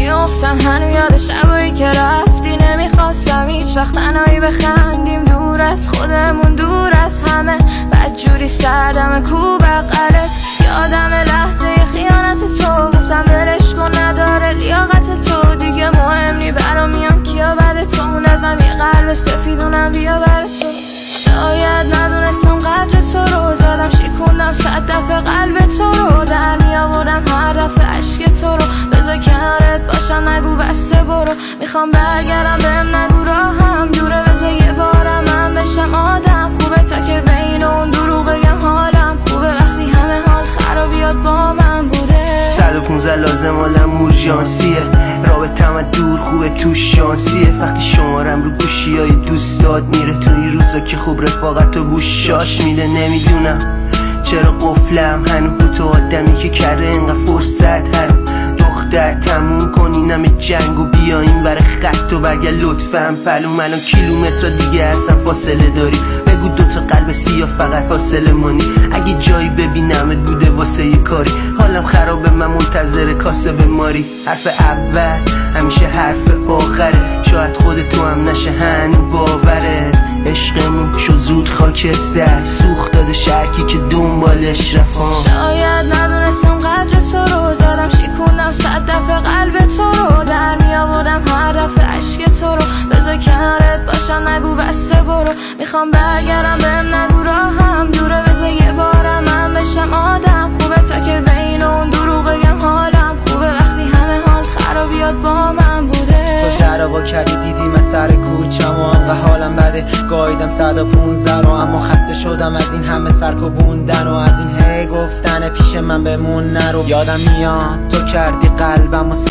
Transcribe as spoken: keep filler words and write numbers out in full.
میافتم هنو یاد شبایی که رفتی. نمیخواستم هیچ وقت تنهایی بخندیم، دور از خودمون، دور از همه. بدجوری سردم کو بغلت، یادم لحظه خیانت تو. گفتم دلش کن نداره لیاقت تو، دیگه مهم نی برام میام کیا بعد تو. موندم یه قلب سفیدونم بیا بر تو. شاید ندونستم قدر تو رو، زدم شیکوندم صد دفعه قلب تو رو. در میآوردم هر دفعه عشق تو رو. بذار کنارت باشم نگو بسته برو. میخوام برگردم بهم نگو راهم دوره، بذار یه بارم من بشم آدم خوبه. تا که بین اون دروغ بگم حالم خوبه، وقتی همه حال خرابیات با من بوده. صد و پونزده لازم حالم اورژانسیه، رابطم از دور خوبه تو شانسیه. وقتی شمارم رو گوشی های دوستات میره، تو این روزا که خوب رفاقت و گوشاش میده. نمیدونم چرا قفلم هنو تو آدمی که کره انقدر فرصت هر دختر. تموم کنی نم جنگ و بیاییم بر خط و برگه لطفم پلوم. الان کیلومتر دیگه اصلا فاصله داری، بگو دوتا قلب سیاه فقط حاصل مانی. اگه جایی ببینمت بوده واسه یه کاری، حالم خرابه من منتظر کاسه به ماری. حرف اول همیشه حرف آخره، شاید خود تو هم نشه هنو باوره. عشقمون شد زود خاکستر، سوخت داده شرکی که دنبالش رفتم. شاید ندونستم قدر تو رو، زدم شیکوندم صد دفعه قلب تو رو. در میآوردم هر دفعه عشق تو رو. بذار کنارت باشم نگو بسته برو. میخوام برگردم بهم نگو راهم دوره، بذار یه بارم من بشم آدم خوبه. تا که بین اون دروغ بگم حالم خوبه، وقتی همه حال خرابیات با من بوده. تو شرابا کردی دیدی من سر کوچم و انقه حالم بده. گاییدم صد و پونزده رو، اما خسته شدم از این همه سرکوبوندن و از این هی گفتن پیش من بمون نرو. یادم میاد تو کردی قلبم و